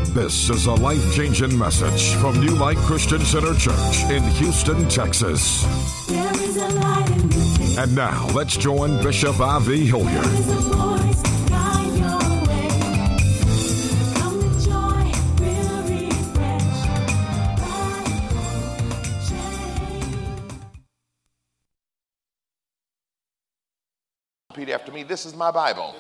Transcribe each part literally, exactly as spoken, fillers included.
This is a life-changing message from New Light Christian Center Church in Houston, Texas. There is a light in the And now, let's join Bishop I V Hilliard. There is a voice to guide your way. Come with joy, we'll refresh by change. Repeat after me. This is my Bible.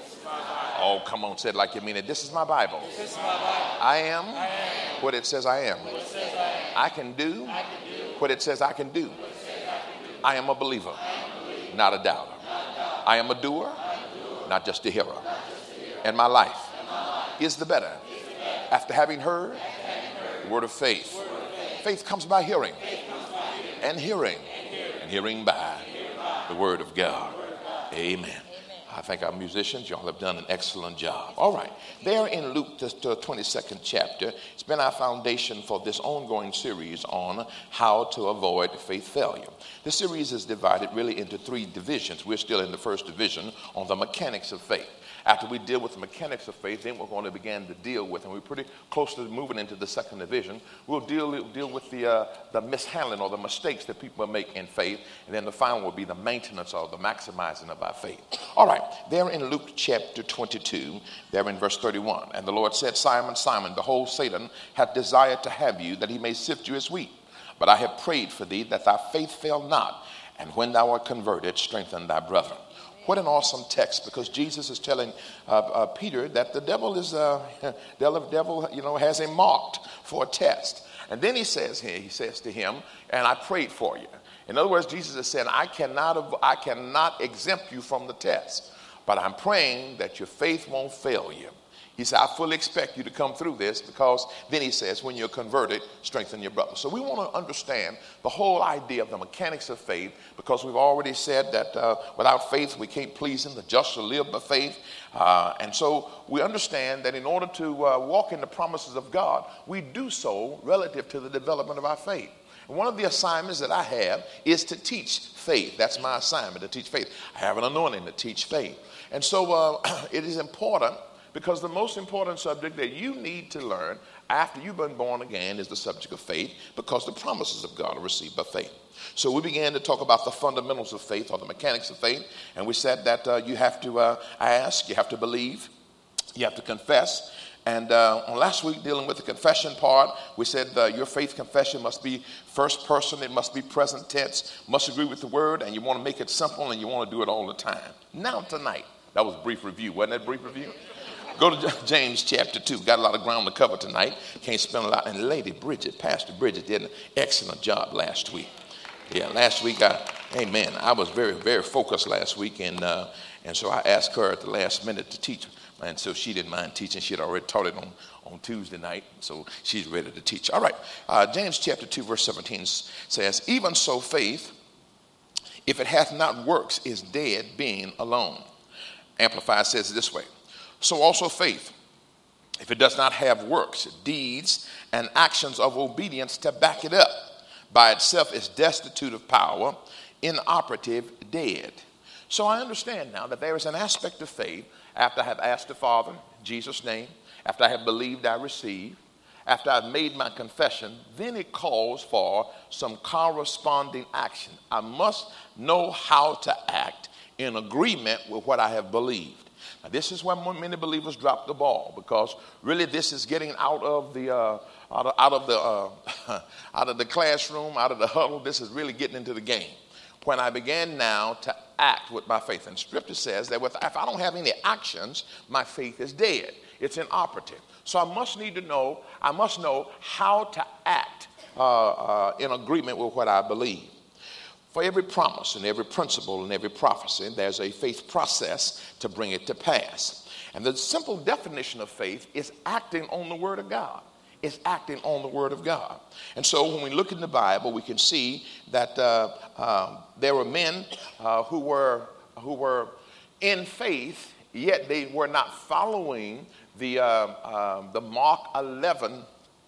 Oh, come on, say it like you mean it. This is my Bible. This is my Bible. I am, I am what it says I am. what it says I am. I can do I can do what it says I can do. what it says I can do. I am a believer, I am a believer, not a doubter. not a doubter. I am a doer, I am a doer, not just a hearer. not just a hearer. And my life And my life is the better. is the better. After having heard After having heard the word of faith. the word of faith. Faith comes by hearing, Faith comes by hearing, and hearing, and hearing, and hearing by and hearing by the word of God. the word of God. Amen. I think our musicians, y'all have done an excellent job. All right. There in Luke, the the twenty-second chapter, it's been our foundation for this ongoing series on how to avoid faith failure. The series is divided really into three divisions. We're still in the first division on the mechanics of faith. After we deal with the mechanics of faith, then we're going to begin to deal with, and we're pretty close to moving into the second division, we'll deal, deal with the, uh, the mishandling or the mistakes that people make in faith, and then the final will be the maintenance or the maximizing of our faith. All right, there in Luke chapter twenty-two, there in verse thirty-one, and the Lord said, Simon, Simon, behold, Satan hath desired to have you, that he may sift you as wheat. But I have prayed for thee, that thy faith fail not, and when thou art converted, strengthen thy brethren. What an awesome text, because Jesus is telling uh, uh, Peter that the devil is, uh, the devil, you know, has him marked for a test. And then he says here, he says to him, and I prayed for you. In other words, Jesus is saying, I cannot, I cannot exempt you from the test, but I'm praying that your faith won't fail you. He said, I fully expect you to come through this, because then he says, when you're converted, strengthen your brother. So we want to understand the whole idea of the mechanics of faith, because we've already said that uh, without faith, we can't please him. The just shall live by faith. Uh, and so we understand that in order to uh, walk in the promises of God, we do so relative to the development of our faith. And one of the assignments that I have is to teach faith. That's my assignment, to teach faith. I have an anointing to teach faith. And so uh, it is important, because the most important subject that you need to learn after you've been born again is the subject of faith, because the promises of God are received by faith. So we began to talk about the fundamentals of faith, or the mechanics of faith, and we said that uh, you have to uh, ask, you have to believe, you have to confess. And uh, on last week, dealing with the confession part, we said uh, your faith confession must be first person, it must be present tense, must agree with the word, and you want to make it simple, and you want to do it all the time. Now tonight, that was a brief review, wasn't that a brief review? Go to James chapter two. Got a lot of ground to cover tonight. Can't spend a lot. And Lady Bridget, Pastor Bridget, did an excellent job last week. Yeah, last week, I, amen, I was very, very focused last week. And uh, and so I asked her at the last minute to teach. And so she didn't mind teaching. She had already taught it on, on Tuesday night. So she's ready to teach. All right. Uh, James chapter two, verse seventeen says, even so faith, if it hath not works, is dead being alone. Amplified says it this way. So also faith, if it does not have works, deeds, and actions of obedience to back it up, by itself is destitute of power, inoperative, dead. So I understand now that there is an aspect of faith after I have asked the Father, in Jesus' name, after I have believed I receive, after I've made my confession, then it calls for some corresponding action. I must know how to act in agreement with what I have believed. Now, this is where many believers drop the ball, because really this is getting out of the uh, out of, out of the uh, out of the classroom, out of the huddle. This is really getting into the game. When I began now to act with my faith, and Scripture says that with, if I don't have any actions, my faith is dead. It's inoperative. So I must need to know. I must know how to act uh, uh, in agreement with what I believe. For every promise and every principle and every prophecy, there's a faith process to bring it to pass. And the simple definition of faith is acting on the Word of God. It's acting on the Word of God. And so when we look in the Bible, we can see that uh, uh, there were men uh, who were who were in faith, yet they were not following the uh, uh, the Mark eleven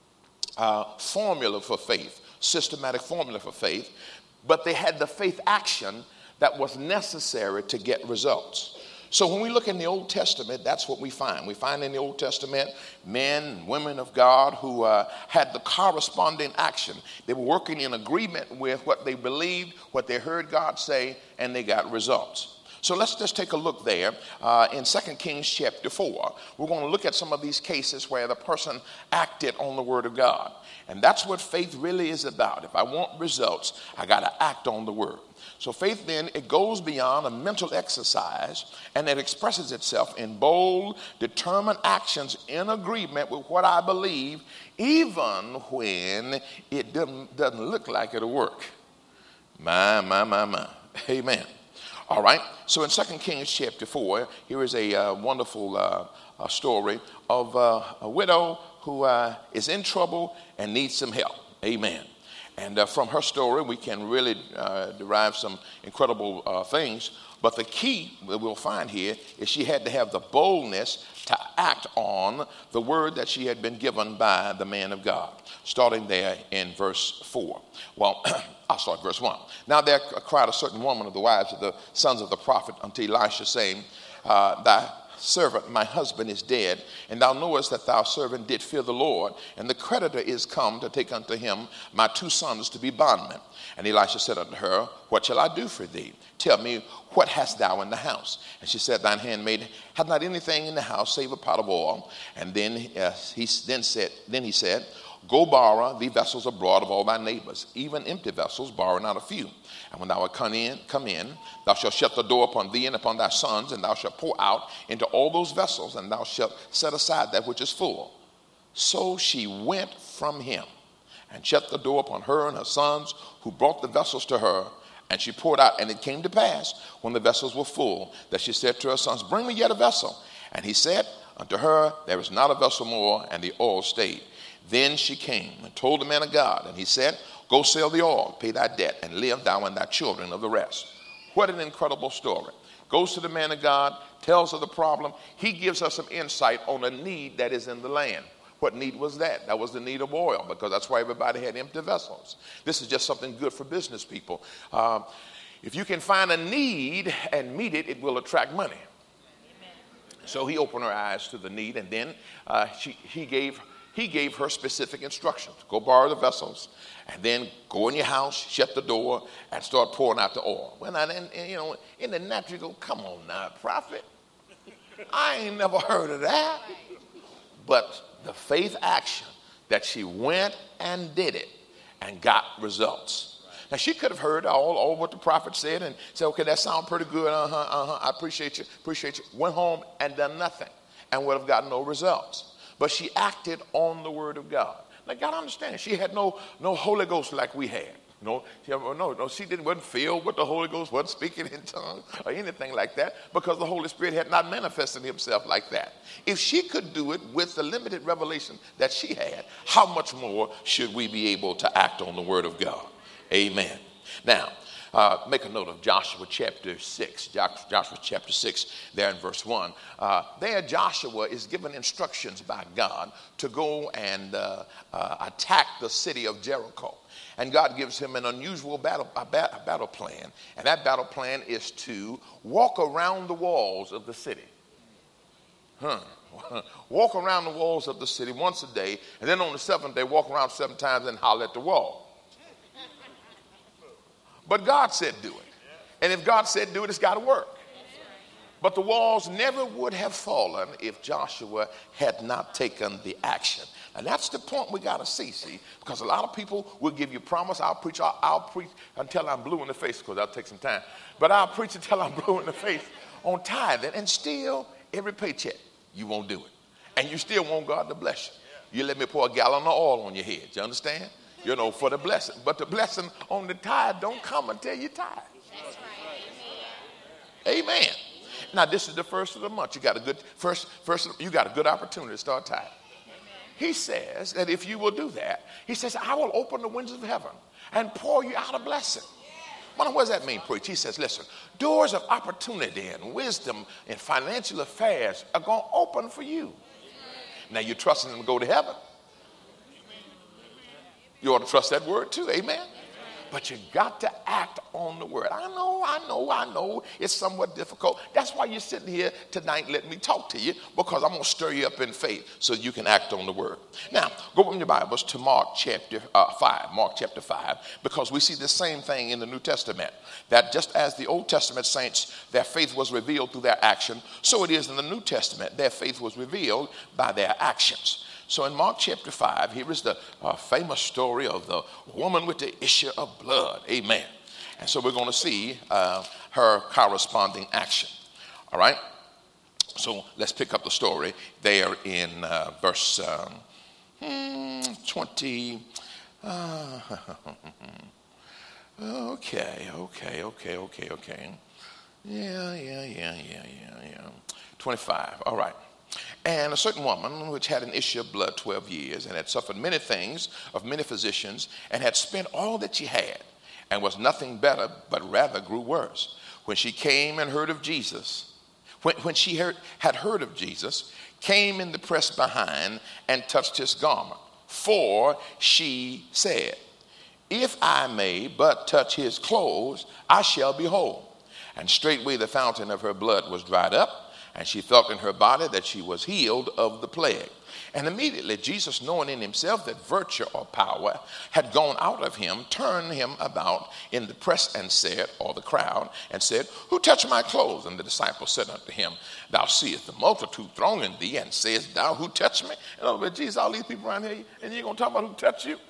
uh, formula for faith, systematic formula for faith. But they had the faith action that was necessary to get results. So when we look in the Old Testament, that's what we find. We find in the Old Testament men and women of God who uh, had the corresponding action. They were working in agreement with what they believed, what they heard God say, and they got results. So let's just take a look there uh, in Second Kings chapter four. We're going to look at some of these cases where the person acted on the word of God. And that's what faith really is about. If I want results, I got to act on the word. So faith then, it goes beyond a mental exercise, and it expresses itself in bold, determined actions in agreement with what I believe, even when it doesn't, doesn't look like it'll work. My, my, my, my. Amen. All right. So in Second Kings chapter four, here is a uh, wonderful uh, uh, story of uh, a widow who uh, is in trouble and needs some help. Amen. And uh, from her story, we can really uh, derive some incredible uh, things. But the key that we'll find here is she had to have the boldness to act on the word that she had been given by the man of God. Starting there in verse four. Well, I'll start verse one. Now there cried a certain woman of the wives of the sons of the prophet unto Elisha, saying, uh, Thy servant, my husband, is dead, and thou knowest that thy servant did fear the Lord, and the creditor is come to take unto him my two sons to be bondmen. And Elisha said unto her, What shall I do for thee? Tell me, what hast thou in the house? And she said, Thine handmaid hath not anything in the house save a pot of oil. And then uh, he then said, then he said, Go borrow thee vessels abroad of all thy neighbors, even empty vessels, borrow not a few. And when thou art come in, come in, thou shalt shut the door upon thee and upon thy sons, and thou shalt pour out into all those vessels, and thou shalt set aside that which is full. So she went from him, and shut the door upon her and her sons, who brought the vessels to her, and she poured out. And it came to pass, when the vessels were full, that she said to her sons, Bring me yet a vessel. And he said unto her, There is not a vessel more, and the oil stayed. Then she came and told the man of God, and he said, Go sell the oil, pay thy debt, and live thou and thy children of the rest. What an incredible story. Goes to the man of God, tells her the problem. He gives her some insight on a need that is in the land. What need was that? That was the need of oil, because that's why everybody had empty vessels. This is just something good for business people. Um, if you can find a need and meet it, it will attract money. Amen. So he opened her eyes to the need, and then uh, she, he gave He gave her specific instructions. Go borrow the vessels, and then go in your house, shut the door, and start pouring out the oil. Well, now, then, you know, in the natural, you go, come on now, prophet. I ain't never heard of that. But the faith action that she went and did it and got results. Now, she could have heard all, all what the prophet said and said, okay, that sounds pretty good. Uh-huh, uh-huh. I appreciate you, appreciate you. Went home and done nothing and would have gotten no results. But she acted on the word of God. Now, God understand, she had no, no Holy Ghost like we had. No, no, no, she didn't, wasn't filled with the Holy Ghost, wasn't speaking in tongues or anything like that, because the Holy Spirit had not manifested himself like that. If she could do it with the limited revelation that she had, how much more should we be able to act on the word of God? Amen. Now, Uh, make a note of Joshua chapter six. Joshua chapter six, there in verse one. Uh, there Joshua is given instructions by God to go and uh, uh, attack the city of Jericho. And God gives him an unusual battle, a ba- a battle plan. And that battle plan is to walk around the walls of the city. Huh. Walk around the walls of the city once a day. And then on the seventh day, walk around seven times and holler at the wall. But God said do it. And if God said do it, it's got to work. But the walls never would have fallen if Joshua had not taken the action. And that's the point we got to see, see, because a lot of people will give you promise. I'll preach, I'll, I'll preach until I'm blue in the face, because that'll take some time. But I'll preach until I'm blue in the face on tithing, and still every paycheck, you won't do it. And you still want God to bless you. You let me pour a gallon of oil on your head. You understand? You know, for the blessing. But the blessing on the tithe don't come until you tithe. That's right. Amen. Amen. Now, this is the first of the month. You got a good first, first, you got a good opportunity to start tithing. He says that if you will do that, he says, I will open the windows of heaven and pour you out a blessing. Well, what does that mean, preach? He says, listen, doors of opportunity and wisdom and financial affairs are going to open for you. Now, you're trusting them to go to heaven. You ought to trust that word too, amen? But you got to act on the word. I know, I know, I know it's somewhat difficult. That's why you're sitting here tonight letting me talk to you, because I'm going to stir you up in faith so you can act on the word. Now, go in your Bibles to Mark chapter uh, five, Mark chapter five, because we see the same thing in the New Testament, that just as the Old Testament saints, their faith was revealed through their action, so it is in the New Testament. Their faith was revealed by their actions. So in Mark chapter five, here is the uh, famous story of the woman with the issue of blood. Amen. And so we're going to see uh, her corresponding action. All right. So let's pick up the story there in uh, verse um, twenty. Uh, okay, okay, okay, okay, okay. Yeah, yeah, yeah, yeah, yeah, yeah. twenty-five. All right. And a certain woman which had an issue of blood twelve years, and had suffered many things of many physicians, and had spent all that she had, and was nothing better, but rather grew worse. When she came and heard of Jesus, when, when she heard, had heard of Jesus, came in the press behind and touched his garment. For she said, if I may but touch his clothes, I shall be whole. And straightway the fountain of her blood was dried up, and she felt in her body that she was healed of the plague. And immediately Jesus, knowing in himself that virtue or power had gone out of him, turned him about in the press and said, or the crowd, and said, who touched my clothes? And the disciples said unto him, thou seest the multitude thronging thee, and sayest thou, who touched me? In other words, Jesus, all these people around here, and you're going to talk about who touched you?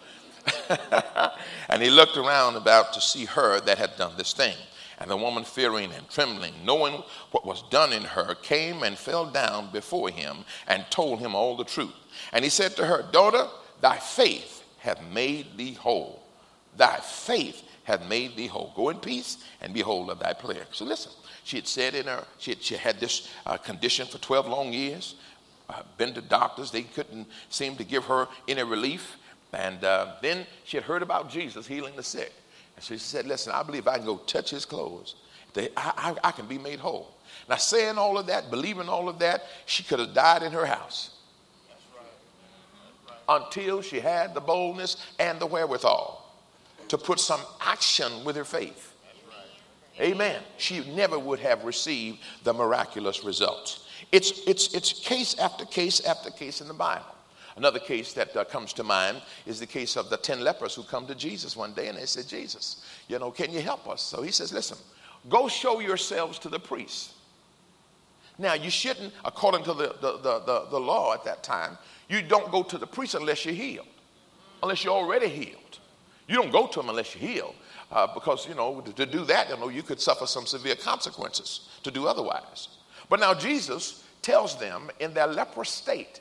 And he looked around about to see her that had done this thing. And the woman, fearing and trembling, knowing what was done in her, came and fell down before him and told him all the truth. And he said to her, daughter, thy faith hath made thee whole. Thy faith hath made thee whole. Go in peace and be whole of thy plague. So listen, she had said in her, she had, she had this uh, condition for twelve long years, uh, been to doctors. They couldn't seem to give her any relief. And uh, then she had heard about Jesus healing the sick. And she said, listen, I believe I can go touch his clothes. I, I, I can be made whole. Now, saying all of that, believing all of that, she could have died in her house. That's right. That's right. Until she had the boldness and the wherewithal to put some action with her faith. That's right. Amen. She never would have received the miraculous results. It's, it's, it's case after case after case in the Bible. Another case that uh, comes to mind is the case of the ten lepers who come to Jesus one day and they said, Jesus, you know, can you help us? So he says, listen, go show yourselves to the priests. Now, you shouldn't, according to the, the, the, the, the law at that time, you don't go to the priest unless you're healed, unless you're already healed. You don't go to him unless you're healed uh, because, you know, to, to do that, you know, you could suffer some severe consequences to do otherwise. But now Jesus tells them in their leprous state,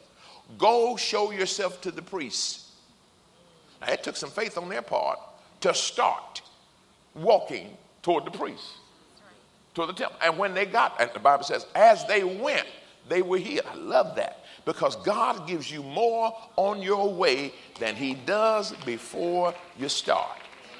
go show yourself to the priests. Now, it took some faith on their part to start walking toward the priests, toward the temple. And when they got, and the Bible says, as they went, they were healed. I love that, because God gives you more on your way than he does before you start.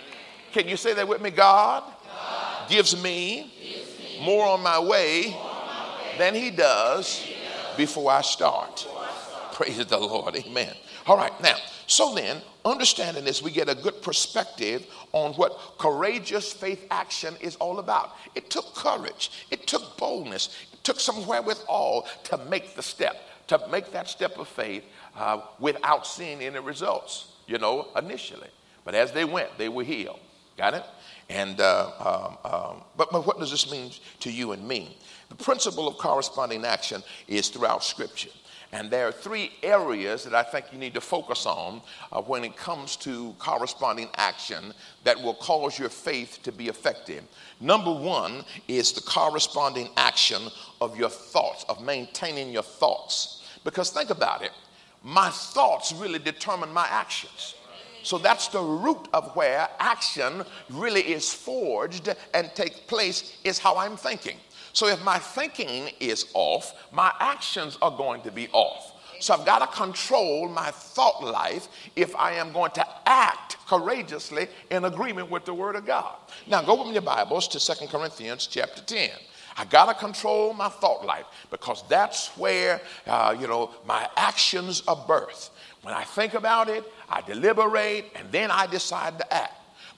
Can you say that with me? God, God gives, me gives me more on my way, on my way than he does, he does before I start. Praise the Lord. Amen. All right. Now, so then, understanding this, we get a good perspective on what courageous faith action is all about. It took courage. It took boldness. It took some wherewithal to make the step, to make that step of faith uh, without seeing any results, you know, initially. But as they went, they were healed. Got it? And uh, um, um, but, but what does this mean to you and me? The principle of corresponding action is throughout Scripture. And there are three areas that I think you need to focus on uh, when it comes to corresponding action that will cause your faith to be effective. Number one is the corresponding action of your thoughts, of maintaining your thoughts. Because think about it, my thoughts really determine my actions. So that's the root of where action really is forged and takes place, is how I'm thinking. So if my thinking is off, my actions are going to be off. So I've got to control my thought life if I am going to act courageously in agreement with the Word of God. Now go with your Bibles to Second Corinthians chapter ten. I got to control my thought life, because that's where, uh, you know, my actions are birthed. When I think about it, I deliberate, and then I decide to act.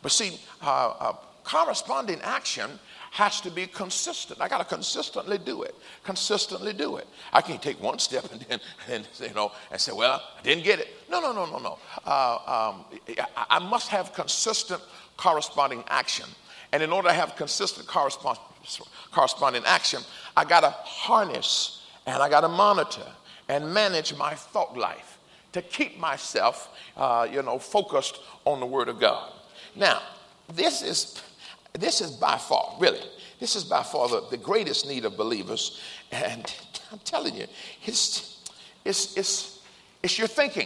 But see, uh, uh, corresponding action has to be consistent. I got to consistently do it. Consistently do it. I can't take one step and then, and, you know, and say, well, I didn't get it. No, no, no, no, no. Uh, um, I, I must have consistent corresponding action. And in order to have consistent correspond, corresponding action, I got to harness and I got to monitor and manage my thought life to keep myself, uh, you know, focused on the Word of God. Now, this is... This is by far, really, this is by far the, the greatest need of believers. And I'm telling you, it's, it's, it's, it's your thinking.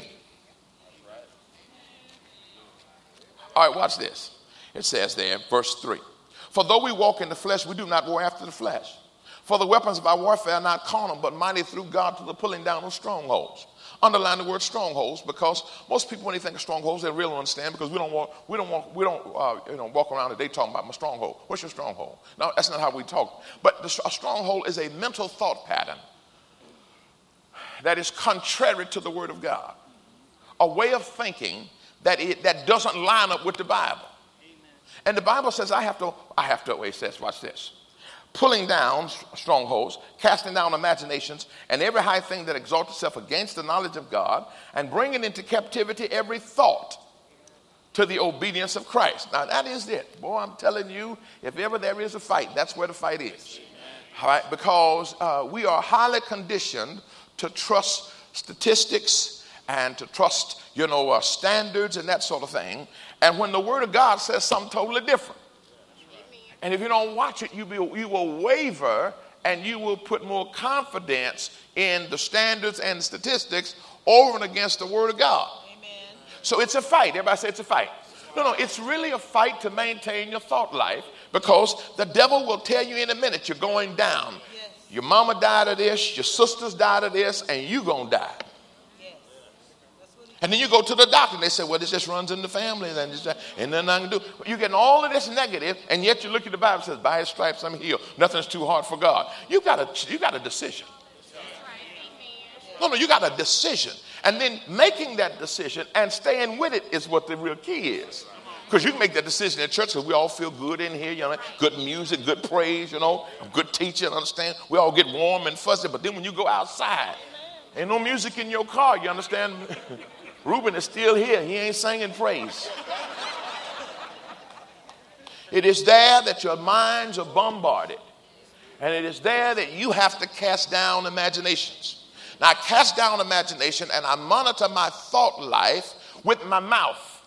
All right, watch this. It says there, verse three. For though we walk in the flesh, we do not war after the flesh. For the weapons of our warfare are not carnal, but mighty through God to the pulling down of strongholds. Underline the word strongholds, because most people, when they think of strongholds, they really don't understand, because we don't want, we don't want, we don't, uh, you know, walk around today talking about my stronghold. What's your stronghold? No, that's not how we talk. But the, a stronghold is a mental thought pattern that is contrary to the Word of God, a way of thinking that it that doesn't line up with the Bible. Amen. And the Bible says, I have to, I have to. Wait, it says, watch this. Pulling down strongholds, casting down imaginations, and every high thing that exalts itself against the knowledge of God, and bringing into captivity every thought to the obedience of Christ. Now, that is it. Boy, I'm telling you, if ever there is a fight, that's where the fight is. All right, because uh, we are highly conditioned to trust statistics and to trust, you know, uh, standards and that sort of thing. And when the Word of God says something totally different, and if you don't watch it, you, be, you will waver and you will put more confidence in the standards and statistics over and against the Word of God. Amen. So it's a fight. Everybody say it's a fight. No, no, it's really a fight to maintain your thought life, because the devil will tell you in a minute you're going down. Yes. Your mama died of this, your sisters died of this, and you going to die. And then you go to the doctor and they say, well, this just runs in the family and, just, and then I can do. You're getting all of this negative, and yet you look at the Bible, it says, by his stripes I'm healed. Nothing's too hard for God. You got a, you got a decision. No, no, you got a decision. And then making that decision and staying with it is what the real key is. Because you can make that decision in church because we all feel good in here, you know, good music, good praise, you know, good teaching, understand? We all get warm and fuzzy, but then when you go outside, ain't no music in your car, you understand? Reuben is still here. He ain't singing praise. It is there that your minds are bombarded. And it is there that you have to cast down imaginations. Now, I cast down imagination and I monitor my thought life with my mouth.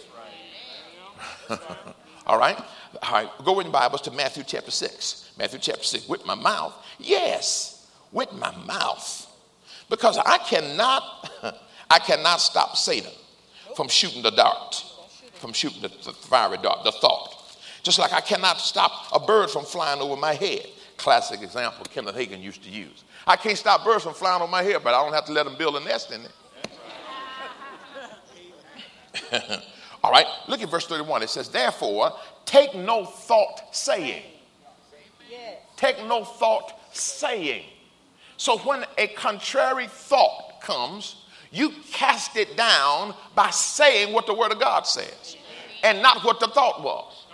All right? All right. Go in Bibles to Matthew chapter six. Matthew chapter six. With my mouth? Yes, with my mouth. Because I cannot... I cannot stop Satan from shooting the dart, from shooting the, the fiery dart, the thought. Just like I cannot stop a bird from flying over my head. Classic example Kenneth Hagin used to use. I can't stop birds from flying over my head, but I don't have to let them build a nest in it. All right, look at verse thirty-one. It says, therefore, take no thought saying. Take no thought saying. So when a contrary thought comes, you cast it down by saying what the Word of God says and not what the thought was.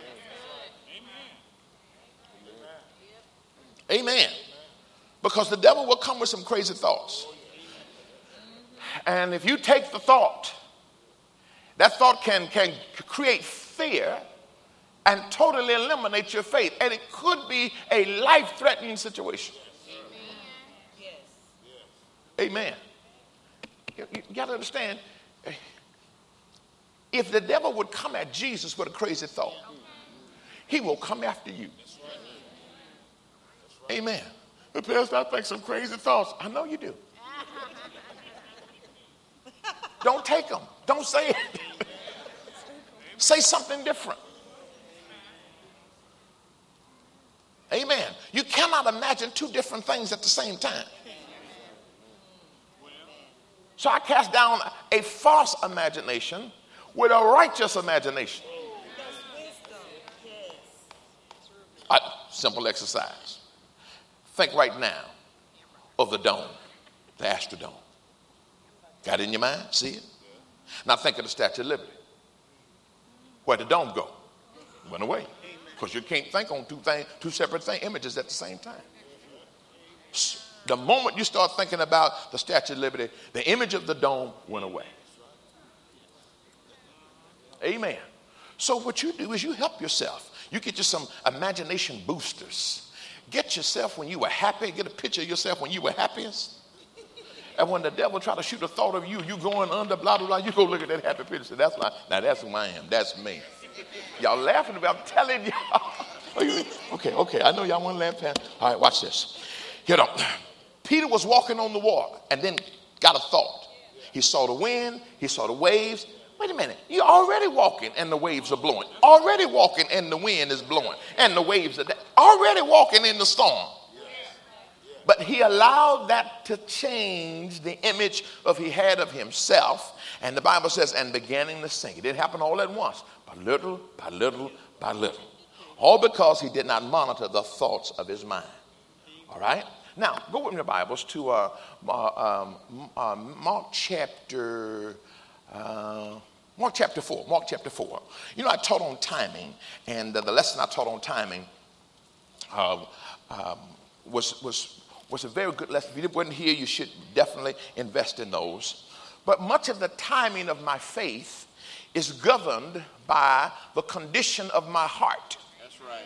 Amen. Because the devil will come with some crazy thoughts. And if you take the thought, that thought can, can create fear and totally eliminate your faith. And it could be a life-threatening situation. Amen. You, you got to understand, if the devil would come at Jesus with a crazy thought, he will come after you. Amen. The pastor, I think some crazy thoughts. I know you do. Don't take them. Don't say it. Say something different. Amen. You cannot imagine two different things at the same time. So I cast down a false imagination with a righteous imagination. A simple exercise. Think right now of the dome, the Astrodome. Got it in your mind? See it? Now think of the Statue of Liberty. Where'd the dome go? It went away. Because you can't think on two things, two separate thing, images at the same time. The moment you start thinking about the Statue of Liberty, the image of the dome went away. Amen. So what you do is you help yourself. You get you some imagination boosters. Get yourself when you were happy. Get a picture of yourself when you were happiest. And when the devil try to shoot a thought of you, you going under, blah, blah, blah, you go look at that happy picture. Say, that's my, now that's who I am. That's me. Y'all laughing about, I'm telling y'all. Okay, okay, I know y'all want to laugh. Past. All right, watch this. Get up. Peter was walking on the water and then got a thought. He saw the wind. He saw the waves. Wait a minute. You're already walking and the waves are blowing. Already walking and the wind is blowing. And the waves are da- already walking in the storm. But he allowed that to change the image of he had of himself. And the Bible says, and beginning to sink. It didn't happen all at once, but little by little by little. All because he did not monitor the thoughts of his mind. All right? Now, go with me in your Bibles to uh, uh, um, uh, Mark chapter... Uh, Mark chapter four. Mark chapter four. You know, I taught on timing, and uh, the lesson I taught on timing uh, um, was was was a very good lesson. If you wasn't here, you should definitely invest in those. But much of the timing of my faith is governed by the condition of my heart. That's right.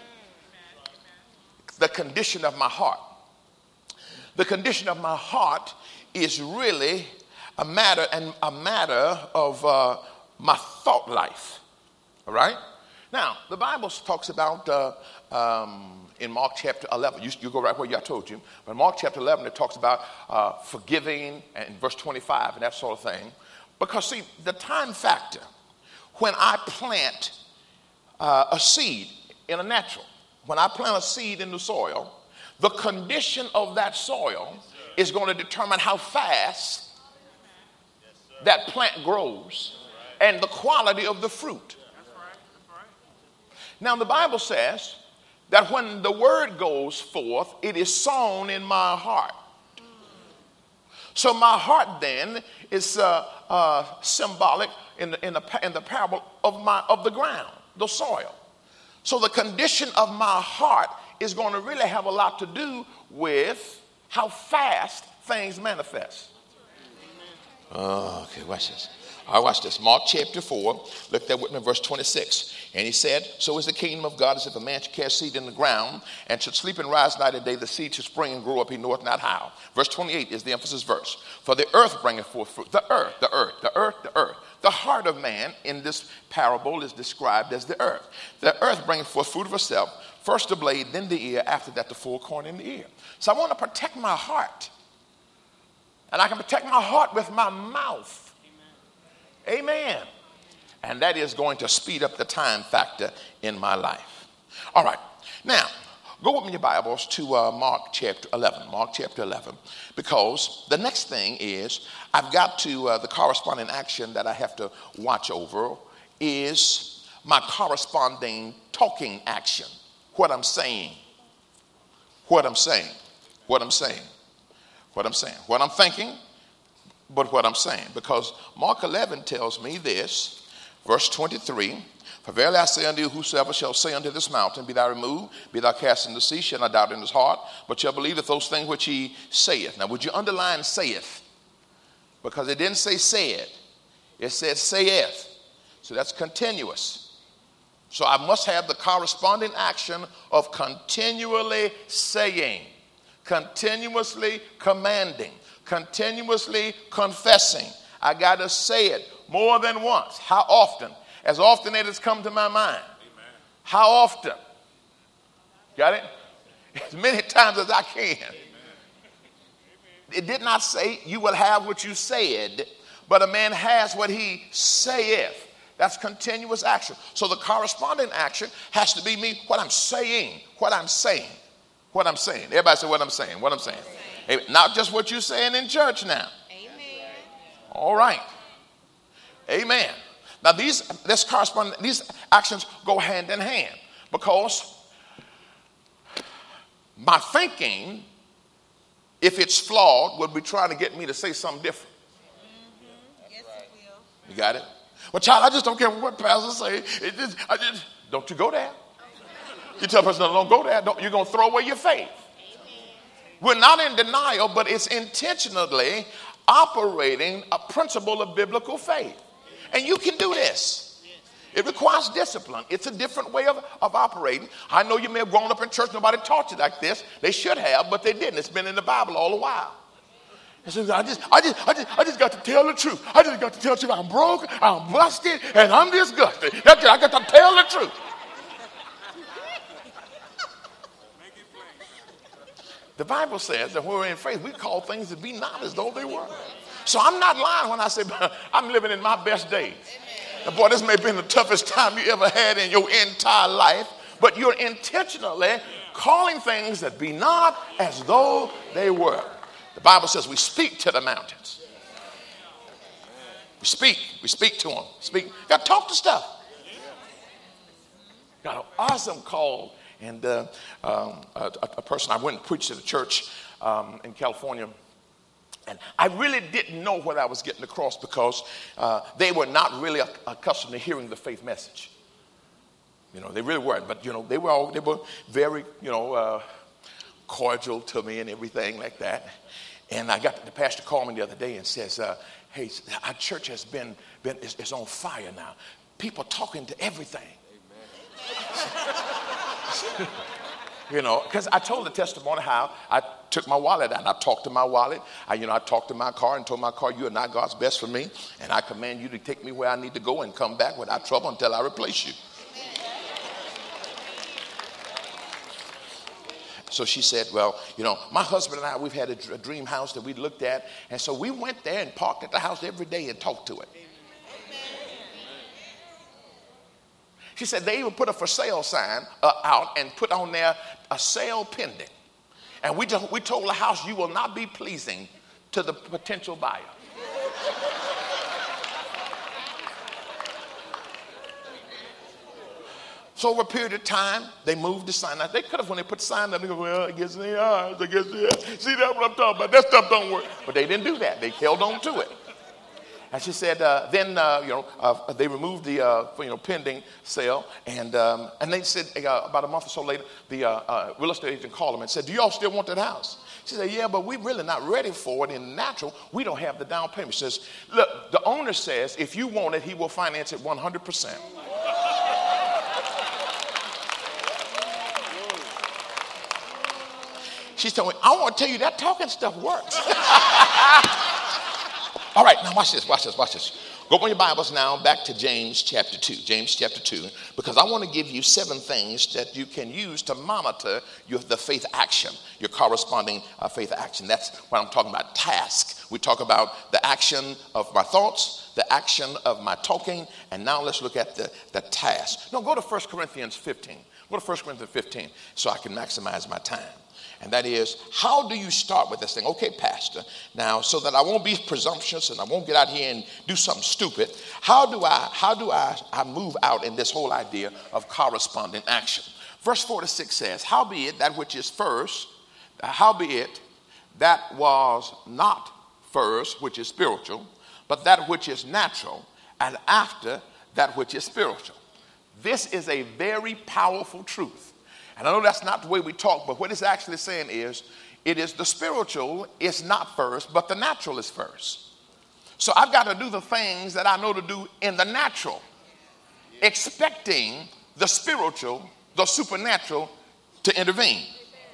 The condition of my heart. The condition of my heart is really a matter and a matter of uh, my thought life. All right. Now the Bible talks about uh, um, in Mark chapter eleven. You, you go right where I told you. But in Mark chapter eleven, it talks about uh, forgiving and verse twenty-five and that sort of thing. Because see, the time factor when I plant uh, a seed in a natural, when I plant a seed in the soil, the condition of that soil is going to determine how fast that plant grows and the quality of the fruit. Now the Bible says that when the word goes forth, it is sown in my heart. So my heart then is uh, uh, symbolic in the, in, the, in the parable of, my, of the ground, the soil. So the condition of my heart is going to really have a lot to do with how fast things manifest. Oh, okay, watch this. All right, watch this. Mark chapter four, look there with me, verse twenty-six. And he said, so is the kingdom of God as if a man should cast seed in the ground and should sleep and rise night and day, the seed should spring and grow up, he knoweth not how. Verse twenty-eight is the emphasis verse. For the earth bringeth forth fruit. The earth, the earth, the earth, the earth. The heart of man in this parable is described as the earth. The earth bringeth forth fruit of herself, first the blade, then the ear, after that the full corn in the ear. So I want to protect my heart. And I can protect my heart with my mouth. Amen. Amen. And that is going to speed up the time factor in my life. All right. Now, go with me in your Bibles to uh, Mark chapter eleven. Mark chapter eleven. Because the next thing is I've got to, uh, the corresponding action that I have to watch over is my corresponding talking action. What I'm saying. What I'm saying. What I'm saying. What I'm saying, what I'm thinking, but what I'm saying. Because Mark eleven tells me this, verse twenty-three, for verily I say unto you, whosoever shall say unto this mountain, be thou removed, be thou cast in the sea, shall not doubt in his heart, but shall believe that those things which he saith. Now would you underline saith? Because it didn't say said, it said saith. So that's continuous. So I must have the corresponding action of continually saying. Continuously commanding, continuously confessing. I got to say it more than once. How often? As often as it's come to my mind. Amen. How often? Got it? As many times as I can. Amen. It did not say you will have what you said, but a man has what he saith. That's continuous action. So the corresponding action has to be me, what I'm saying, what I'm saying. What I'm saying. Everybody say what I'm saying. What I'm saying. Amen. Not just what you're saying in church now. Amen. All right. Amen. Now these this correspond these actions go hand in hand because my thinking, if it's flawed, would be trying to get me to say something different. Mm-hmm. Yes, it will. You got it? Well, child, I just don't care what pastors say. It just, I just, don't you go there. You tell a person, no, don't go there. Don't, you're going to throw away your faith. We're not in denial, but it's intentionally operating a principle of biblical faith. And you can do this. It requires discipline. It's a different way of, of operating. I know you may have grown up in church. Nobody taught you like this. They should have, but they didn't. It's been in the Bible all the while. And so I just, I just, I just, I just got to tell the truth. I just got to tell the truth. I'm broke, I'm busted, and I'm disgusted. That's it. I got to tell the truth. The Bible says that when we're in faith, we call things that be not as though they were. So I'm not lying when I say I'm living in my best days. And boy, this may have been the toughest time you ever had in your entire life, but you're intentionally calling things that be not as though they were. The Bible says we speak to the mountains. We speak. We speak to them. Speak. Got to talk to stuff. Got an awesome call. And uh, um, a, a person, I went and preached at a church um, in California. And I really didn't know what I was getting across because uh, they were not really accustomed to hearing the faith message. You know, they really weren't. But, you know, they were all, they were very, you know, uh, cordial to me and everything like that. And I got the pastor called me the other day and says, uh, hey, our church has been, been is, is on fire now. People talking to everything. You know, because I told the testimony how I took my wallet out and I talked to my wallet. I, you know, I talked to my car and told my car, you are not God's best for me. And I command you to take me where I need to go and come back without trouble until I replace you. So she said, well, you know, my husband and I, we've had a, a dream house that we looked at. And so we went there and parked at the house every day and talked to it. She said they even put a for sale sign uh, out and put on there a sale pending. And we, just, we told the house, you will not be pleasing to the potential buyer. So over a period of time, they moved the sign. Now, they could have, when they put the sign up, they go, well, I guess they are. I guess they are. See, that's what I'm talking about. That stuff don't work. But they didn't do that. They held on to it. And she said, uh, then, uh, you know, uh, they removed the, uh, you know, pending sale. And um, and they said, uh, about a month or so later, the uh, uh, real estate agent called them and said, do y'all still want that house? She said, yeah, but we're really not ready for it in natural. We don't have the down payment. She says, look, the owner says if you want it, he will finance it one hundred percent. She's telling me, I want to tell you that talking stuff works. All right, now watch this, watch this, watch this. Go open your Bibles now back to James chapter two. James chapter two, because I want to give you seven things that you can use to monitor your, the faith action, your corresponding uh, faith action. That's what I'm talking about, task. We talk about the action of my thoughts, the action of my talking, and now let's look at the, the task. No, go to First Corinthians fifteen. Go to First Corinthians fifteen so I can maximize my time. And that is, how do you start with this thing? Okay, Pastor, now, so that I won't be presumptuous and I won't get out here and do something stupid, how do I, how do I, I move out in this whole idea of corresponding action? Verse four to six says, howbeit that which is first, howbeit that was not first, which is spiritual, but that which is natural, and after that which is spiritual. This is a very powerful truth. And I know that's not the way we talk, but what it's actually saying is, it is the spiritual is not first, but the natural is first. So I've got to do the things that I know to do in the natural, expecting the spiritual, the supernatural to intervene.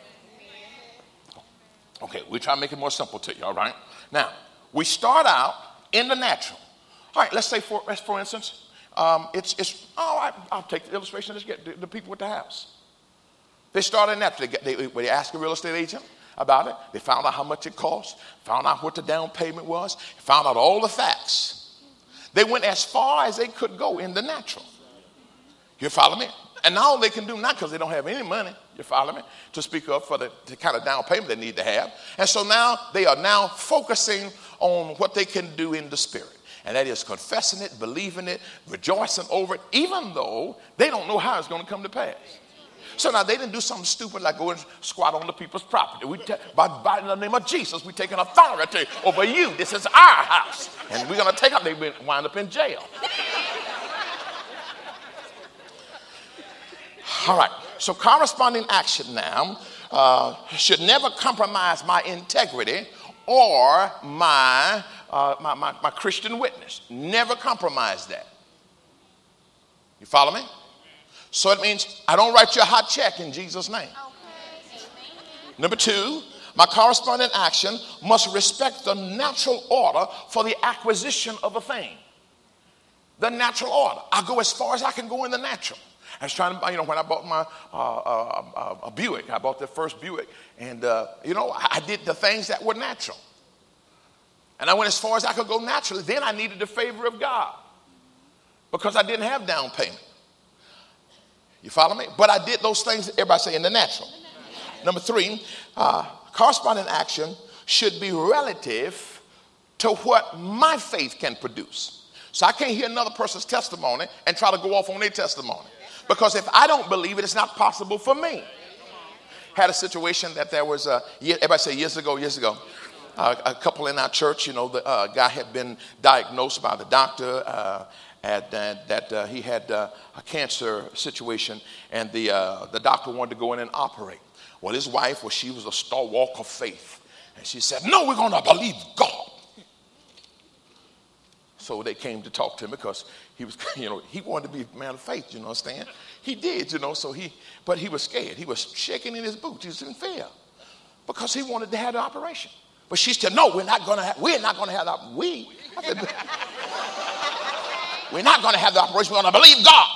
Okay, we try to make it more simple to you, all right? Now, we start out in the natural. All right, let's say, for, for instance, um, it's, it's, oh, I, I'll take the illustration. Let's get the, the people with the house. They started that. They, they, they asked a real estate agent about it. They found out how much it cost, found out what the down payment was, found out all the facts. They went as far as they could go in the natural. You follow me? And now all they can do now, because they don't have any money, you follow me, to speak up for the, the kind of down payment they need to have. And so now they are now focusing on what they can do in the spirit. And that is confessing it, believing it, rejoicing over it, even though they don't know how it's going to come to pass. So now they didn't do something stupid like go and squat on the people's property. We ta- by, by the name of Jesus, we take an authority over you. This is our house. And we're going to take up, they wind up in jail. All right. So corresponding action now uh, should never compromise my integrity or my, uh, my, my, my Christian witness. Never compromise that. You follow me? So it means I don't write you a hot check in Jesus' name. Number two, my corresponding action must respect the natural order for the acquisition of a thing. The natural order. I go as far as I can go in the natural. I was trying to buy, you know, when I bought my uh, uh, uh, a Buick, I bought the first Buick, and, uh, you know, I, I did the things that were natural. And I went as far as I could go naturally. Then I needed the favor of God because I didn't have down payment. You follow me? But I did those things, everybody say, in the natural. Number three, uh, corresponding action should be relative to what my faith can produce. So I can't hear another person's testimony and try to go off on their testimony. Because if I don't believe it, it's not possible for me. Had a situation that there was, a, everybody say years ago, years ago, uh, a couple in our church, you know, the uh, guy had been diagnosed by the doctor uh, at, uh, that uh, he had uh, a cancer situation, and the, uh, the doctor wanted to go in and operate. Well, his wife, well, she was a stalwart of faith. And she said, no, we're going to believe God. So they came to talk to him because he was, you know, he wanted to be a man of faith, you know, understand? He did, you know, so he, but he was scared. He was shaking in his boots. He was in fear because he wanted to have the operation. But she said, no, we're not going to have, we're not going to have the, we, I said, we're not going to have the operation. We're going to believe God.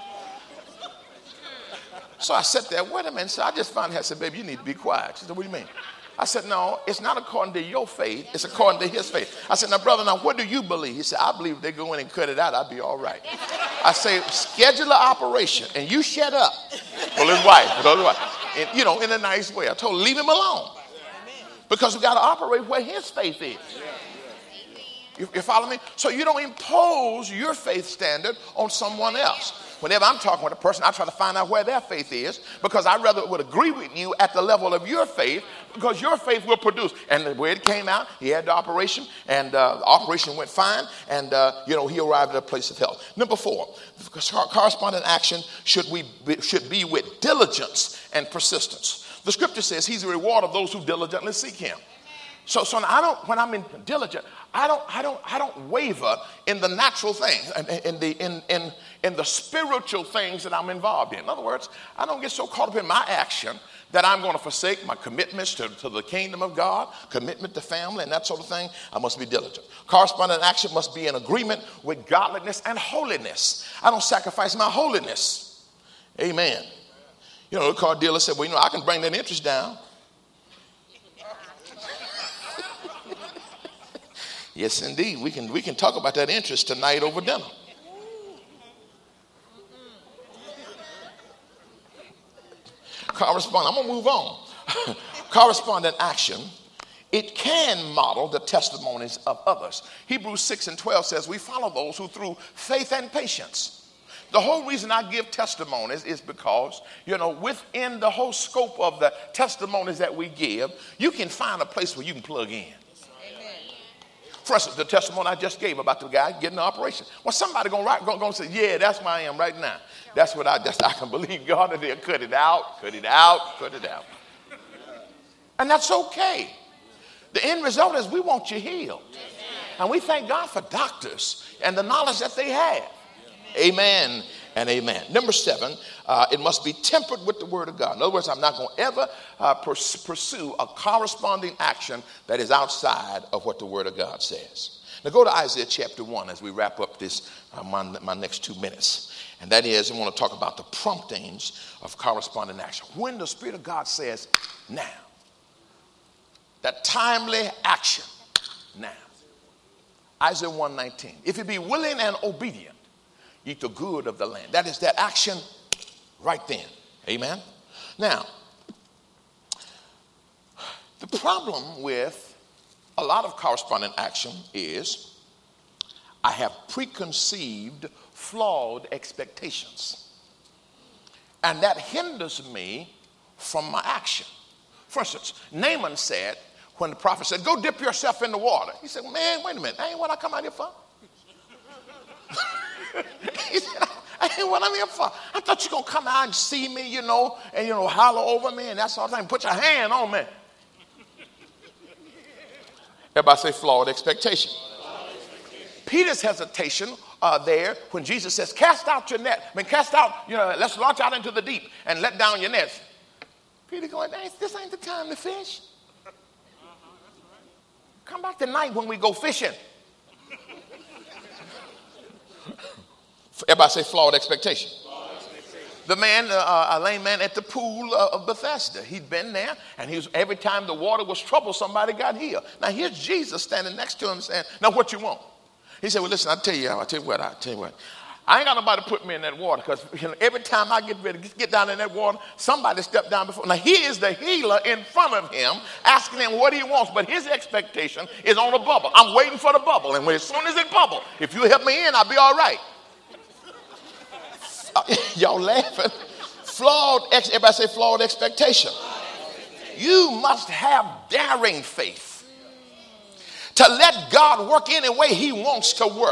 So I sat there, wait a minute. So I just finally had said, baby, you need to be quiet. She said, what do you mean? I said, no, it's not according to your faith. It's according to his faith. I said, now, brother, now, what do you believe? He said, I believe if they go in and cut it out, I'd be all right. I say, schedule an operation, and you shut up. Well, his wife, well, his wife. And, you know, in a nice way. I told her, leave him alone. Because we got to operate where his faith is. You, you follow me? So you don't impose your faith standard on someone else. Whenever I'm talking with a person, I try to find out where their faith is, because I rather would agree with you at the level of your faith, because your faith will produce. And the way it came out, he had the operation, and uh, the operation went fine, and uh, you know, he arrived at a place of health. Number four, corresponding action should we be, should be with diligence and persistence. The scripture says he's the reward of those who diligently seek him. So, so I don't. When I'm in diligent, I don't. I don't. I don't waver in the natural things, and in the in in in the spiritual things that I'm involved in. In other words, I don't get so caught up in my action that I'm going to forsake my commitments to, to the kingdom of God, commitment to family, and that sort of thing. I must be diligent. Corresponding action must be in agreement with godliness and holiness. I don't sacrifice my holiness. Amen. You know, the car dealer said, "Well, you know, I can bring that interest down." Yes, indeed. We can we can talk about that interest tonight over dinner. Correspond. I'm going to move on. Correspondent action. It can model the testimonies of others. Hebrews six and twelve says we follow those who through faith and patience. The whole reason I give testimonies is because, you know, within the whole scope of the testimonies that we give, you can find a place where you can plug in. For instance, the testimony I just gave about the guy getting the operation. Well, somebody going to going to say, yeah, that's where I am right now. That's what I, that's, I can believe God that they'll cut it out, cut it out, cut it out. And that's okay. The end result is we want you healed. And we thank God for doctors and the knowledge that they have. Amen and amen. Number seven, uh, it must be tempered with the word of God. In other words, I'm not going to ever uh, pers- pursue a corresponding action that is outside of what the word of God says. Now go to Isaiah chapter one as we wrap up this, uh, my, my next two minutes. And that is, I want to talk about the promptings of corresponding action. When the Spirit of God says, now, that timely action, now. Isaiah one nineteen, if you be willing and obedient, eat the good of the land. That is that action right then. Amen. Now, the problem with a lot of corresponding action is I have preconceived, flawed expectations. And that hinders me from my action. For instance, Naaman said, when the prophet said, go dip yourself in the water. He said, man, wait a minute. That ain't what I come out here for. He said, I ain't what I'm here for. I thought you were going to come out and see me, you know, and, you know, holler over me and that sort of thing. Put your hand on me. Everybody say flawed expectation. Peter's hesitation uh, there when Jesus says, cast out your net. I mean, cast out, you know, let's launch out into the deep and let down your nets. Peter going, this ain't the time to fish. Come back tonight when we go fishing. Everybody say flawed expectation. Flawed expectation. The man, uh, a lame man at the pool of Bethesda, he'd been there, and he was, every time the water was troubled, somebody got healed. Now here's Jesus standing next to him saying, now what you want? He said, well, listen, I'll tell you, I'll tell you what, I'll tell you what. I ain't got nobody to put me in that water because you know, every time I get ready to get down in that water, somebody stepped down before. Now, he is the healer in front of him, asking him what he wants, but his expectation is on a bubble. I'm waiting for the bubble, and when, as soon as it bubble, if you help me in, I'll be all right. Y'all laughing. Flawed, ex- everybody say flawed expectation. You must have daring faith to let God work any way he wants to work.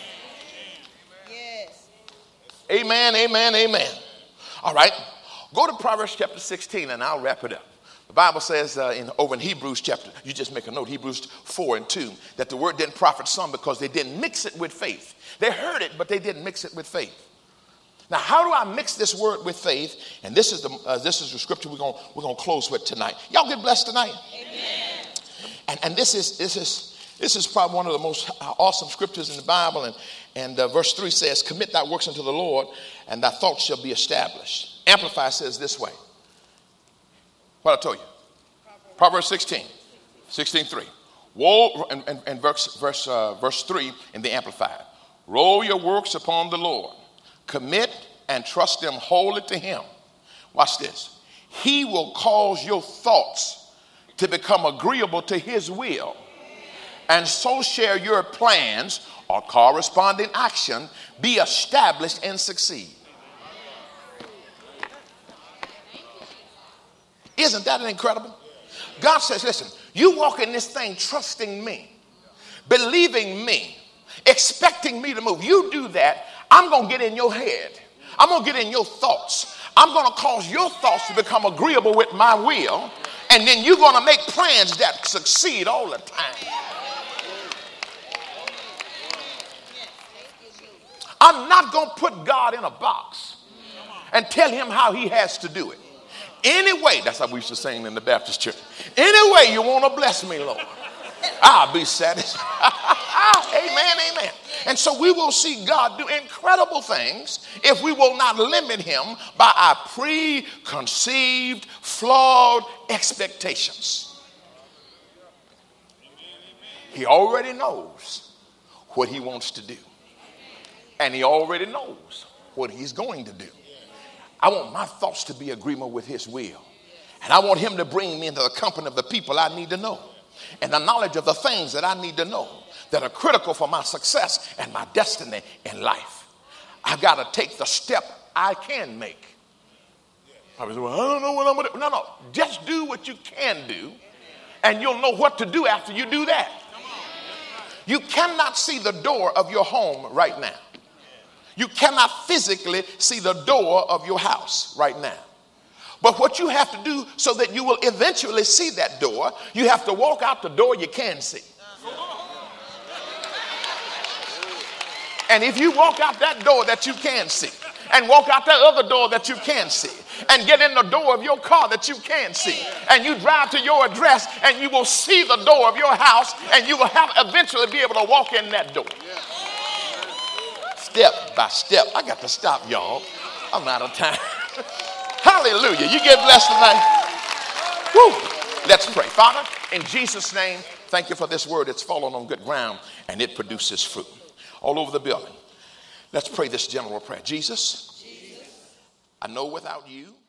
Yes. Amen, amen, amen. All right, go to Proverbs chapter sixteen and I'll wrap it up. The Bible says uh, in over in Hebrews chapter, you just make a note, Hebrews four and two, that the word didn't profit some because they didn't mix it with faith. They heard it, but they didn't mix it with faith. Now, how do I mix this word with faith? And this is the uh, this is the scripture we're gonna we're gonna close with tonight. Y'all get blessed tonight. Amen. And and this is this is this is probably one of the most awesome scriptures in the Bible. And and uh, verse three says, "Commit thy works unto the Lord, and thy thoughts shall be established." Amplified says this way. What I told you. Proverbs sixteen, sixteen three. Woe, and, and, and verse verse uh, verse three in the Amplified. Roll your works upon the Lord. Commit and trust them wholly to him. Watch this. He will cause your thoughts to become agreeable to his will. And so shall your plans or corresponding action be established and succeed. Isn't that incredible? God says, listen, you walk in this thing trusting me, believing me, expecting me to move. You do that, I'm going to get in your head. I'm going to get in your thoughts. I'm going to cause your thoughts to become agreeable with my will. And then you're going to make plans that succeed all the time. I'm not going to put God in a box and tell him how he has to do it. Anyway, that's how we used to sing in the Baptist church. Any way you want to bless me, Lord, I'll be satisfied. Amen, amen. And so we will see God do incredible things if we will not limit him by our preconceived, flawed expectations. He already knows what he wants to do. And he already knows what he's going to do. I want my thoughts to be agreement with his will. And I want him to bring me into the company of the people I need to know. And the knowledge of the things that I need to know that are critical for my success and my destiny in life. I've got to take the step I can make. I was, well, I don't know what I'm going to do. No, no. Just do what you can do, and you'll know what to do after you do that. You cannot see the door of your home right now. You cannot physically see the door of your house right now. But what you have to do so that you will eventually see that door, you have to walk out the door you can see. And if you walk out that door that you can see, and walk out that other door that you can see, and get in the door of your car that you can see, and you drive to your address, and you will see the door of your house, and you will have eventually be able to walk in that door. Step by step. I got to stop, y'all. I'm out of time. Hallelujah. You get blessed tonight. Woo. Let's pray. Father, in Jesus' name, thank you for this word. It's fallen on good ground, and it produces fruit all over the building. Let's pray this general prayer. Jesus, I know without you